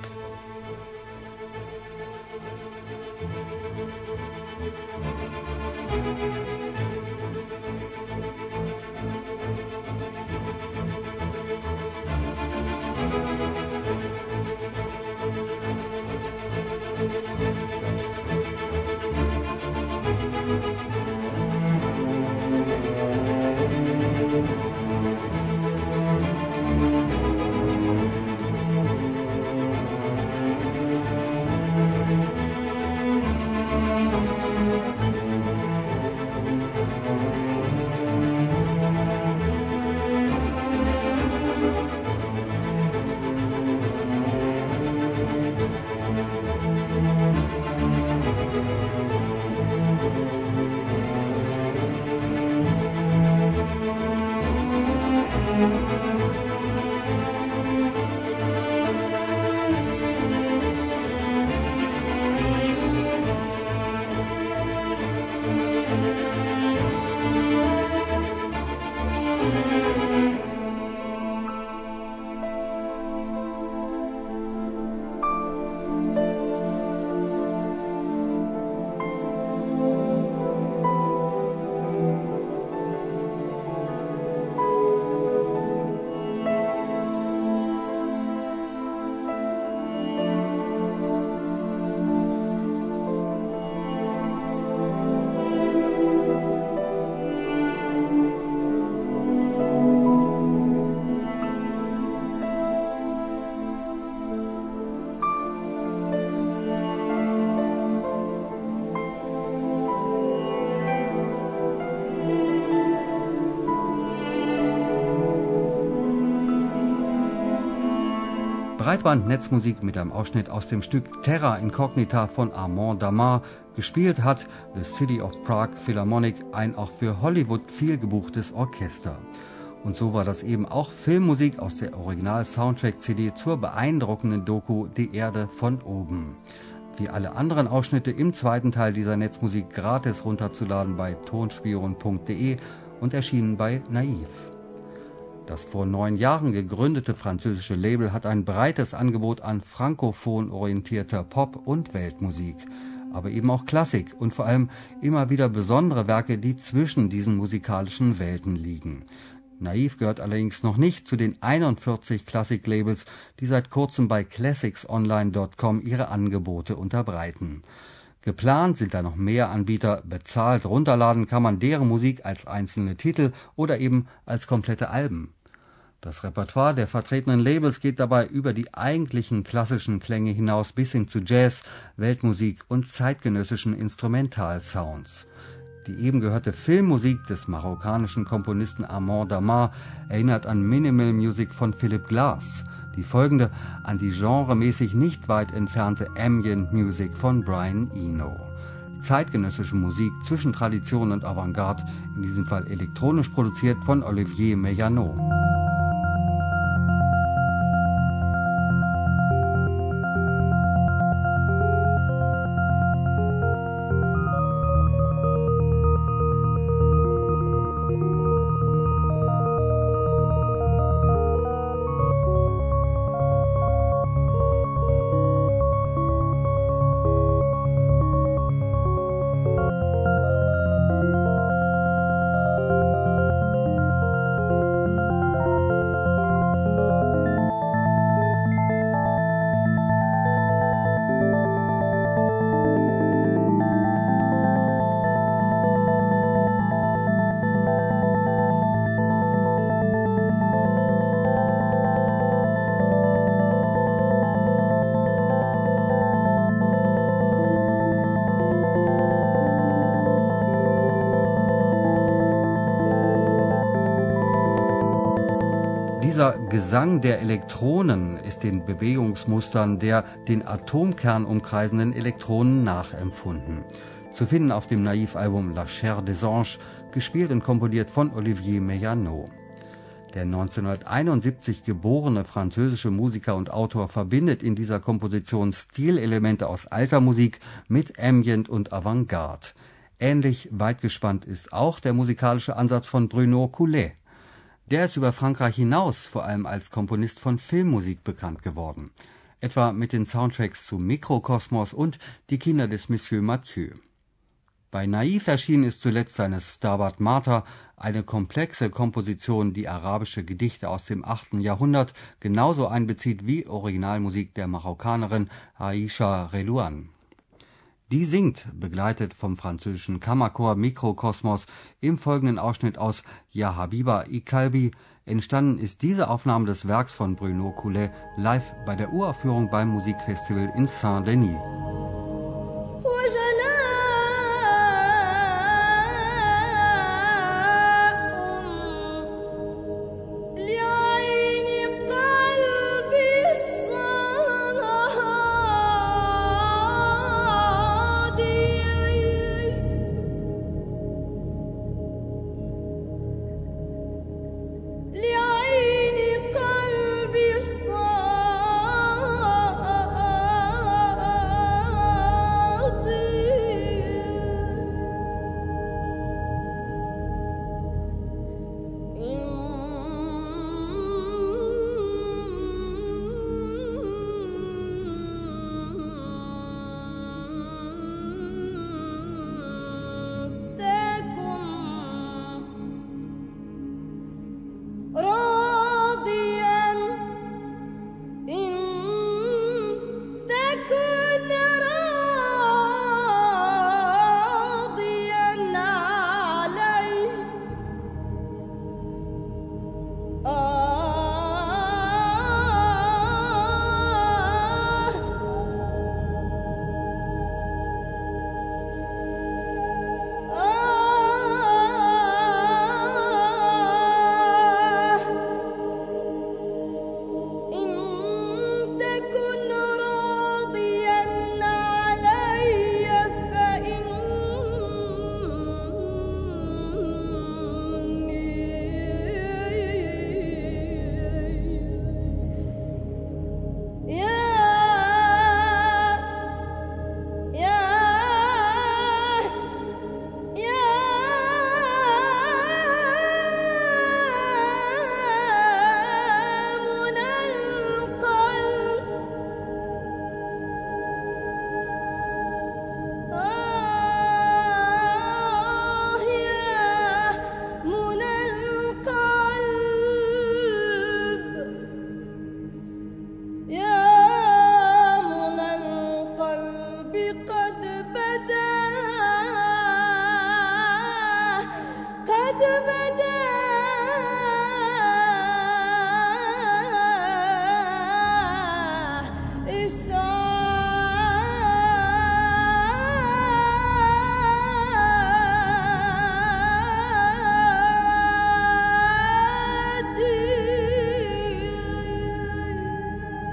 Breitband-Netzmusik mit einem Ausschnitt aus dem Stück Terra Incognita von Armand Damar. Gespielt hat The City of Prague Philharmonic, ein auch für Hollywood viel gebuchtes Orchester. Und so war das eben auch Filmmusik aus der Original-Soundtrack-C D zur beeindruckenden Doku Die Erde von oben. Wie alle anderen Ausschnitte im zweiten Teil dieser Netzmusik gratis runterzuladen bei tonspion punkt de und erschienen bei Naiv. Das vor neun Jahren gegründete französische Label hat ein breites Angebot an frankophon orientierter Pop- und Weltmusik, aber eben auch Klassik und vor allem immer wieder besondere Werke, die zwischen diesen musikalischen Welten liegen. Naiv gehört allerdings noch nicht zu den einundvierzig Klassik-Labels, die seit kurzem bei classics online punkt com ihre Angebote unterbreiten. Geplant sind da noch mehr Anbieter, bezahlt runterladen kann man deren Musik als einzelne Titel oder eben als komplette Alben. Das Repertoire der vertretenen Labels geht dabei über die eigentlichen klassischen Klänge hinaus bis hin zu Jazz, Weltmusik und zeitgenössischen Instrumentalsounds. Die eben gehörte Filmmusik des marokkanischen Komponisten Armand Damar erinnert an Minimal Music von Philip Glass, die folgende an die genremäßig nicht weit entfernte Ambient Music von Brian Eno. zeitgenössische Musik zwischen Tradition und Avantgarde, in diesem Fall elektronisch produziert von Olivier Meyano. Dieser Gesang der Elektronen ist den Bewegungsmustern der den Atomkern umkreisenden Elektronen nachempfunden. Zu finden auf dem Naiv-Album La Chair des Anges, gespielt und komponiert von Olivier Meyano. Der neunzehnhunderteinundsiebzig geborene französische Musiker und Autor verbindet in dieser Komposition Stilelemente aus alter Musik mit Ambient und Avantgarde. Ähnlich weit gespannt ist auch der musikalische Ansatz von Bruno Coulet. Der ist über Frankreich hinaus vor allem als Komponist von Filmmusik bekannt geworden, etwa mit den Soundtracks zu Mikrokosmos und Die Kinder des Monsieur Mathieu. Bei Naiv erschienen ist zuletzt seine Stabat Mater, eine komplexe Komposition, die arabische Gedichte aus dem achten Jahrhundert genauso einbezieht wie Originalmusik der Marokkanerin Aïcha Relouane. Die singt, begleitet vom französischen Kammerchor Mikrokosmos, im folgenden Ausschnitt aus Ja Habiba i Kalbi. Entstanden ist diese Aufnahme des Werks von Bruno Coulet live bei der Uraufführung beim Musikfestival in Saint-Denis.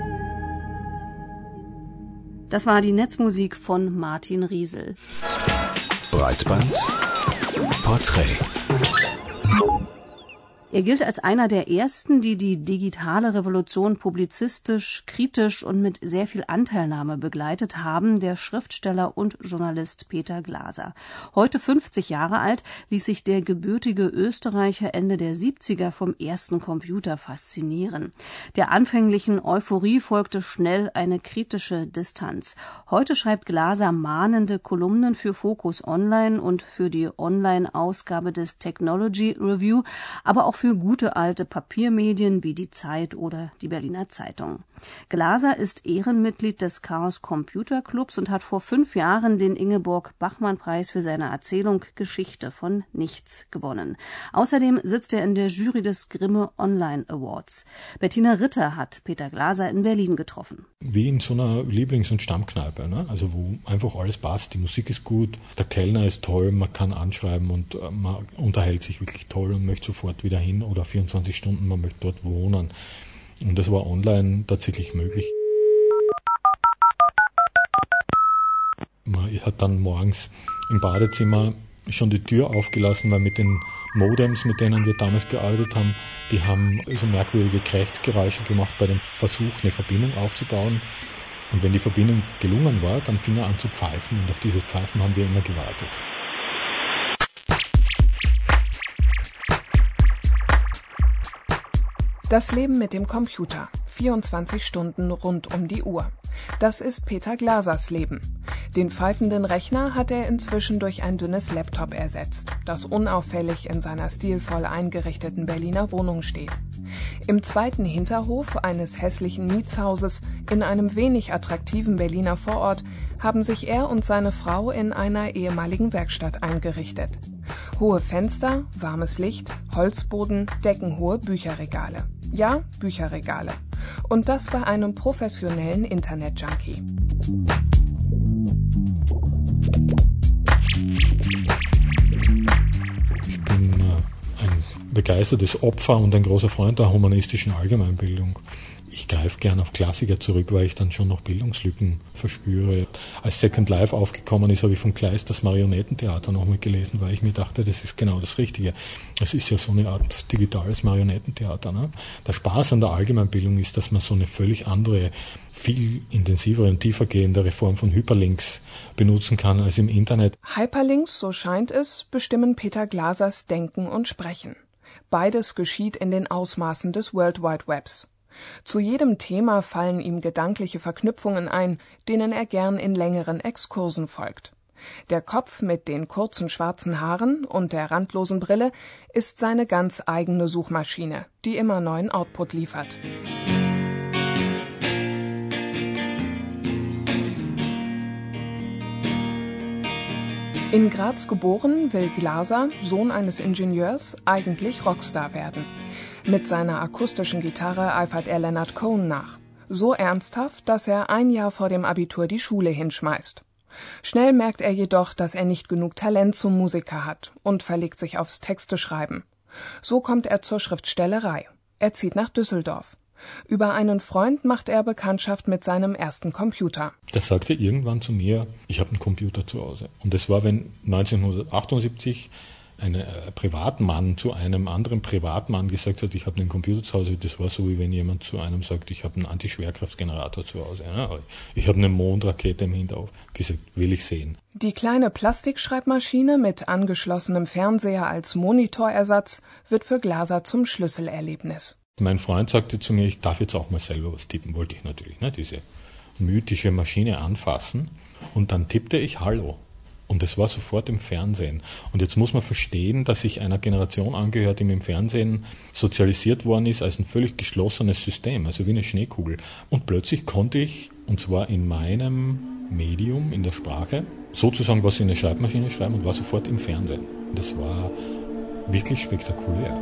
Das war die Netzmusik von Martin Riesel. Breitband Porträt. Er gilt als einer der ersten, die die digitale Revolution publizistisch, kritisch und mit sehr viel Anteilnahme begleitet haben, der Schriftsteller und Journalist Peter Glaser. Heute fünfzig Jahre alt, ließ sich der gebürtige Österreicher Ende der siebziger vom ersten Computer faszinieren. Der anfänglichen Euphorie folgte schnell eine kritische Distanz. Heute schreibt Glaser mahnende Kolumnen für Focus Online und für die Online-Ausgabe des Technology Review, aber auch für gute alte Papiermedien wie die Zeit oder die Berliner Zeitung. Glaser ist Ehrenmitglied des Chaos Computer Clubs und hat vor fünf Jahren den Ingeborg-Bachmann-Preis für seine Erzählung Geschichte von Nichts gewonnen. Außerdem sitzt er in der Jury des Grimme Online Awards. Bettina Ritter hat Peter Glaser in Berlin getroffen. Wie in so einer Lieblings- und Stammkneipe, ne? Also wo einfach alles passt, die Musik ist gut, der Kellner ist toll, man kann anschreiben und äh, man unterhält sich wirklich toll und möchte sofort wieder hin oder vierundzwanzig Stunden, man möchte dort wohnen. Und das war online tatsächlich möglich. Man hat dann morgens im Badezimmer schon die Tür aufgelassen, weil mit den Modems, mit denen wir damals gearbeitet haben, die haben so merkwürdige Krächzgeräusche gemacht bei dem Versuch, eine Verbindung aufzubauen. Und wenn die Verbindung gelungen war, dann fing er an zu pfeifen und auf dieses Pfeifen haben wir immer gewartet. Das Leben mit dem Computer. vierundzwanzig Stunden rund um die Uhr. Das ist Peter Glasers Leben. Den pfeifenden Rechner hat er inzwischen durch ein dünnes Laptop ersetzt, das unauffällig in seiner stilvoll eingerichteten Berliner Wohnung steht. Im zweiten Hinterhof eines hässlichen Mietshauses in einem wenig attraktiven Berliner Vorort haben sich er und seine Frau in einer ehemaligen Werkstatt eingerichtet. Hohe Fenster, warmes Licht, Holzboden, deckenhohe Bücherregale. Ja, Bücherregale. Und das bei einem professionellen Internet-Junkie. Ich bin äh, ein begeistertes Opfer und ein großer Freund der humanistischen Allgemeinbildung. Ich greife gern auf Klassiker zurück, weil ich dann schon noch Bildungslücken verspüre. Als Second Life aufgekommen ist, habe ich von Kleist das Marionettentheater noch mal gelesen, weil ich mir dachte, das ist genau das Richtige. Es ist ja so eine Art digitales Marionettentheater. Ne? Der Spaß an der Allgemeinbildung ist, dass man so eine völlig andere, viel intensivere und tiefer gehendere Form von Hyperlinks benutzen kann als im Internet. Hyperlinks, so scheint es, bestimmen Peter Glasers Denken und Sprechen. Beides geschieht in den Ausmaßen des World Wide Webs. Zu jedem Thema fallen ihm gedankliche Verknüpfungen ein, denen er gern in längeren Exkursen folgt. Der Kopf mit den kurzen schwarzen Haaren und der randlosen Brille ist seine ganz eigene Suchmaschine, die immer neuen Output liefert. In Graz geboren, will Glaser, Sohn eines Ingenieurs, eigentlich Rockstar werden. Mit seiner akustischen Gitarre eifert er Leonard Cohen nach. So ernsthaft, dass er ein Jahr vor dem Abitur die Schule hinschmeißt. Schnell merkt er jedoch, dass er nicht genug Talent zum Musiker hat und verlegt sich aufs Texteschreiben. So kommt er zur Schriftstellerei. Er zieht nach Düsseldorf. Über einen Freund macht er Bekanntschaft mit seinem ersten Computer. Der sagte irgendwann zu mir, ich habe einen Computer zu Hause. Und das war, wenn neunzehnhundertachtundsiebzig ein äh, Privatmann zu einem anderen Privatmann gesagt hat, ich habe einen Computer zu Hause. Das war so, wie wenn jemand zu einem sagt, ich habe einen Antischwerkraftgenerator zu Hause. Ne? Ich habe eine Mondrakete im Hinterhof. Gesagt, will ich sehen. Die kleine Plastikschreibmaschine mit angeschlossenem Fernseher als Monitorersatz wird für Glaser zum Schlüsselerlebnis. Mein Freund sagte zu mir, ich darf jetzt auch mal selber was tippen. Wollte ich natürlich, ne? Diese mythische Maschine anfassen. Und dann tippte ich Hallo. Und das war sofort im Fernsehen. Und jetzt muss man verstehen, dass ich einer Generation angehört, die im Fernsehen sozialisiert worden ist als ein völlig geschlossenes System, also wie eine Schneekugel. Und plötzlich konnte ich, und zwar in meinem Medium, in der Sprache, sozusagen was in eine Schreibmaschine schreiben und war sofort im Fernsehen. Das war wirklich spektakulär.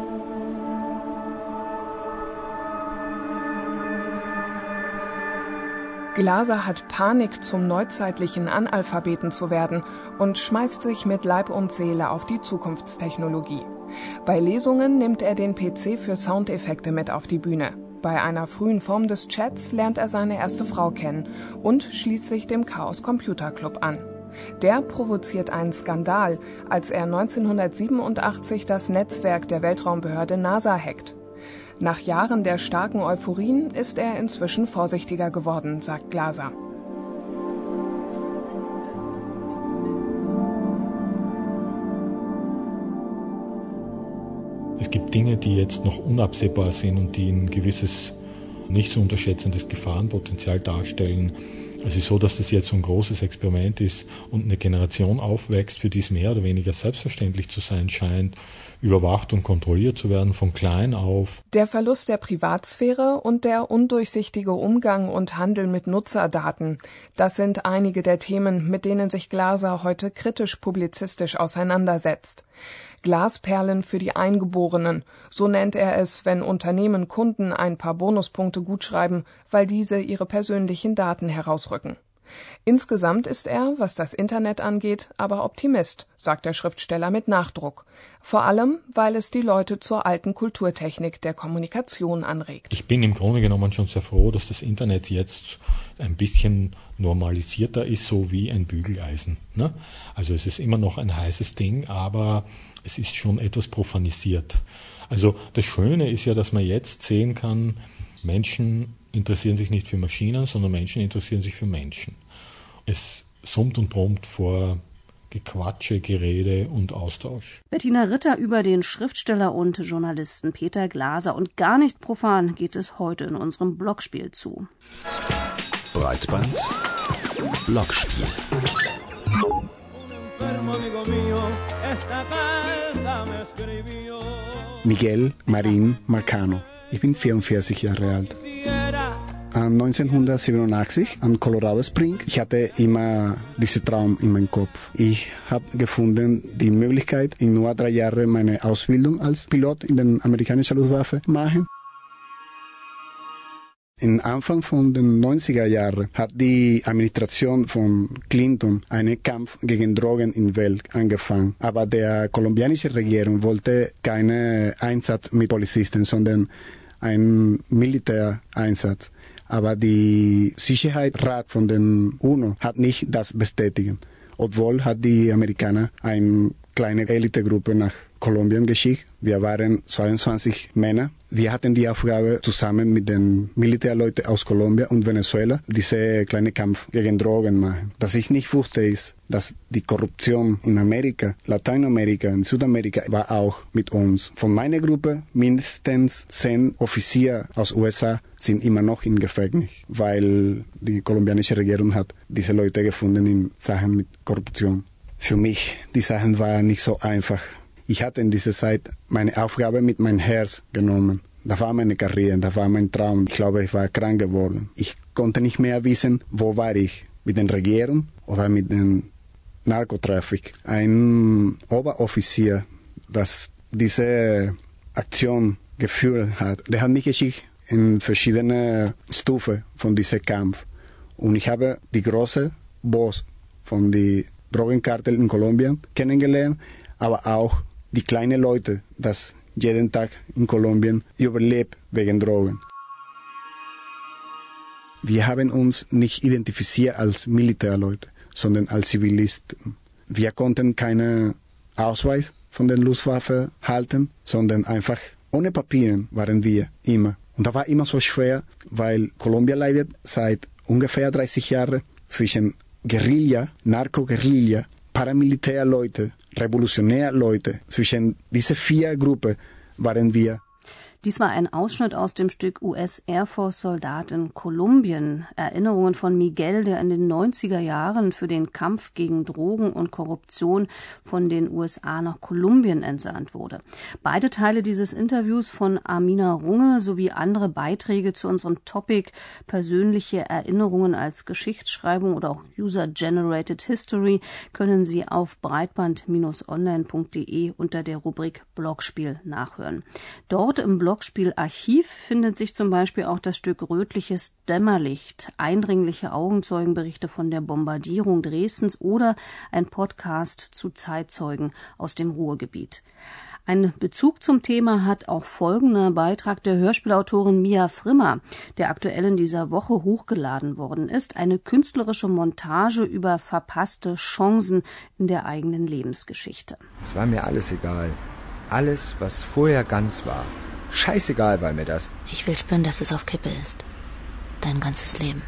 Glaser hat Panik, zum neuzeitlichen Analphabeten zu werden und schmeißt sich mit Leib und Seele auf die Zukunftstechnologie. Bei Lesungen nimmt er den P C für Soundeffekte mit auf die Bühne. Bei einer frühen Form des Chats lernt er seine erste Frau kennen und schließt sich dem Chaos Computer Club an. Der provoziert einen Skandal, als er neunzehnhundertsiebenundachtzig das Netzwerk der Weltraumbehörde NASA hackt. Nach Jahren der starken Euphorien ist er inzwischen vorsichtiger geworden, sagt Glaser. Es gibt Dinge, die jetzt noch unabsehbar sind und die ein gewisses, nicht zu unterschätzendes Gefahrenpotenzial darstellen. Es ist so, dass das jetzt so ein großes Experiment ist und eine Generation aufwächst, für die es mehr oder weniger selbstverständlich zu sein scheint, überwacht und kontrolliert zu werden von klein auf. Der Verlust der Privatsphäre und der undurchsichtige Umgang und Handel mit Nutzerdaten, das sind einige der Themen, mit denen sich Glaser heute kritisch-publizistisch auseinandersetzt. Glasperlen für die Eingeborenen, so nennt er es, wenn Unternehmen Kunden ein paar Bonuspunkte gutschreiben, weil diese ihre persönlichen Daten herausrücken. Insgesamt ist er, was das Internet angeht, aber Optimist, sagt der Schriftsteller mit Nachdruck. Vor allem, weil es die Leute zur alten Kulturtechnik der Kommunikation anregt. Ich bin im Grunde genommen schon sehr froh, dass das Internet jetzt ein bisschen normalisierter ist, so wie ein Bügeleisen. Ne? Also es ist immer noch ein heißes Ding, aber es ist schon etwas profanisiert. Also das Schöne ist ja, dass man jetzt sehen kann, Menschen interessieren sich nicht für Maschinen, sondern Menschen interessieren sich für Menschen. Es summt und brummt vor Gequatsche, Gerede und Austausch. Bettina Ritter über den Schriftsteller und Journalisten Peter Glaser. Und gar nicht profan geht es heute in unserem Blogspiel zu. Breitband Blogspiel. Miguel Marin Marcano. Ich bin vierundvierzig Jahre alt. neunzehnhundertsiebenundachtzig an Colorado Springs. Ich hatte immer diesen Traum in meinem Kopf. Ich habe gefunden, die Möglichkeit, in nur drei Jahren meine Ausbildung als Pilot in der amerikanischen Luftwaffe machen. Im Anfang von den neunziger Jahren hat die Administration von Clinton einen Kampf gegen Drogen in der Welt angefangen. Aber die kolumbianische Regierung wollte keinen Einsatz mit Polizisten, sondern einen Militäreinsatz. Aber die Sicherheitsrat von den UNO hat nicht das bestätigt. Obwohl hat die Amerikaner eine kleine Elitegruppe nach Kolumbien geschickt. Wir waren zweiundzwanzig Männer. Wir hatten die Aufgabe, zusammen mit den Militärleuten aus Kolumbien und Venezuela diese kleine Kampf gegen Drogen machen. Was ich nicht wusste, ist, dass die Korruption in Amerika, Lateinamerika und Südamerika war auch mit uns. Von meiner Gruppe mindestens zehn Offiziere aus U S A sind immer noch im Gefängnis, weil die kolumbianische Regierung hat diese Leute gefunden in Sachen mit Korruption. Für mich, die Sachen waren nicht so einfach. Ich hatte in dieser Zeit meine Aufgabe mit meinem Herz genommen. Das war meine Karriere, das war mein Traum. Ich glaube, ich war krank geworden. Ich konnte nicht mehr wissen, wo war ich. Mit der Regierung oder mit dem Narkotrafik. Ein Oberoffizier, das diese Aktion geführt hat, der hat mich geschickt in verschiedene Stufen von diesem Kampf. Und ich habe die große Boss von den Drogenkartell in Kolumbien kennengelernt, aber auch die kleinen Leute, das jeden Tag in Kolumbien überlebt wegen Drogen. Wir haben uns nicht identifiziert als Militärleute, sondern als Zivilisten. Wir konnten keinen Ausweis von der Luftwaffe halten, sondern einfach ohne Papieren waren wir immer. Und das war immer so schwer, weil Kolumbien leidet seit ungefähr dreißig Jahren zwischen Guerilla, Narco-Guerilla, Paramilitärleute, Revolutionärleute. Zwischen diese vier Gruppen waren wir. Dies war ein Ausschnitt aus dem Stück U S Air Force Soldat in Kolumbien. Erinnerungen von Miguel, der in den neunziger Jahren für den Kampf gegen Drogen und Korruption von den U S A nach Kolumbien entsandt wurde. Beide Teile dieses Interviews von Amina Runge sowie andere Beiträge zu unserem Topic persönliche Erinnerungen als Geschichtsschreibung oder auch User-Generated History können Sie auf breitband Bindestrich online punkt de unter der Rubrik Blogspiel nachhören. Dort im Blog Blogspielarchiv findet sich zum Beispiel auch das Stück Rötliches Dämmerlicht, eindringliche Augenzeugenberichte von der Bombardierung Dresdens oder ein Podcast zu Zeitzeugen aus dem Ruhrgebiet. Ein Bezug zum Thema hat auch folgender Beitrag der Hörspielautorin Mia Frimmer, der aktuell in dieser Woche hochgeladen worden ist. Eine künstlerische Montage über verpasste Chancen in der eigenen Lebensgeschichte. Es war mir alles egal. Alles, was vorher ganz war. Scheißegal war mir das. Ich will spüren, dass es auf Kippe ist. Dein ganzes Leben.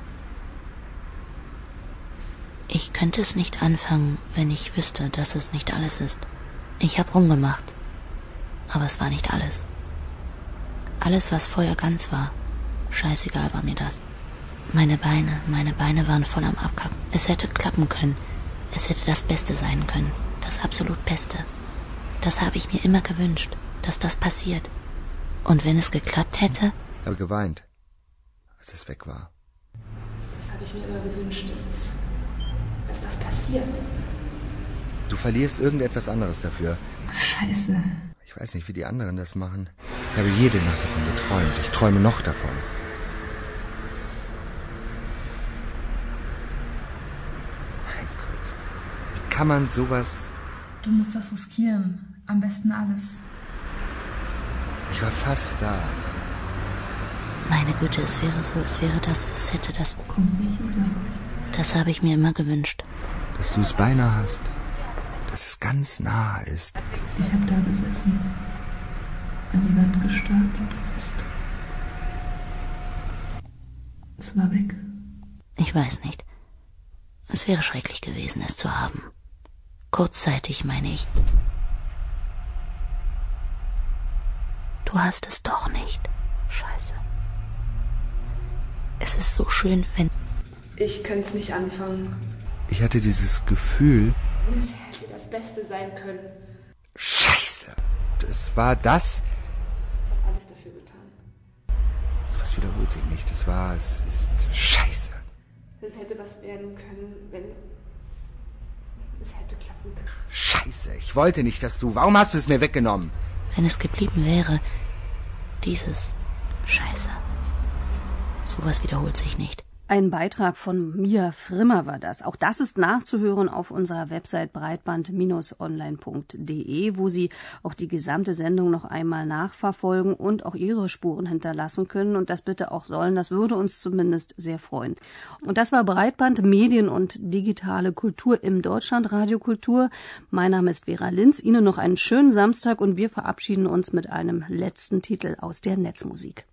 Ich könnte es nicht anfangen, wenn ich wüsste, dass es nicht alles ist. Ich habe rumgemacht. Aber es war nicht alles. Alles, was vorher ganz war. Scheißegal war mir das. Meine Beine, meine Beine waren voll am Abkacken. Es hätte klappen können. Es hätte das Beste sein können. Das absolut Beste. Das habe ich mir immer gewünscht, dass das passiert. Und wenn es geklappt hätte? Ich habe geweint, als es weg war. Das habe ich mir immer gewünscht, dass, es, dass das passiert. Du verlierst irgendetwas anderes dafür. Scheiße. Ich weiß nicht, wie die anderen das machen. Ich habe jede Nacht davon geträumt. Ich träume noch davon. Mein Gott. Wie kann man sowas... Du musst was riskieren. Am besten alles. Ich war fast da. Meine Güte, es wäre so, es wäre das, es hätte das... Kommt nicht wieder. Das habe ich mir immer gewünscht. Dass du es beinahe hast. Dass es ganz nah ist. Ich habe da gesessen. An die Wand gestarrt und gewusst. Es war weg. Ich weiß nicht. Es wäre schrecklich gewesen, es zu haben. Kurzzeitig, meine ich. Du hast es doch nicht. Scheiße. Es ist so schön, wenn... Ich könnte es nicht anfangen. Ich hatte dieses Gefühl... Es hätte das Beste sein können. Scheiße. Das war das... Ich habe alles dafür getan. Sowas wiederholt sich nicht. Das war... Es ist... Scheiße. Es hätte was werden können, wenn... Es hätte klappen können. Scheiße. Ich wollte nicht, dass du... Warum hast du es mir weggenommen? Wenn es geblieben wäre... Dieses... Scheiße. Sowas wiederholt sich nicht. Ein Beitrag von Mia Frimmer war das. Auch das ist nachzuhören auf unserer Website breitband Bindestrich online punkt de, wo Sie auch die gesamte Sendung noch einmal nachverfolgen und auch Ihre Spuren hinterlassen können und das bitte auch sollen. Das würde uns zumindest sehr freuen. Und das war Breitband, Medien und digitale Kultur im Deutschlandradio Kultur. Mein Name ist Vera Linz. Ihnen noch einen schönen Samstag und wir verabschieden uns mit einem letzten Titel aus der Netzmusik.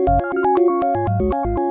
Tschüss.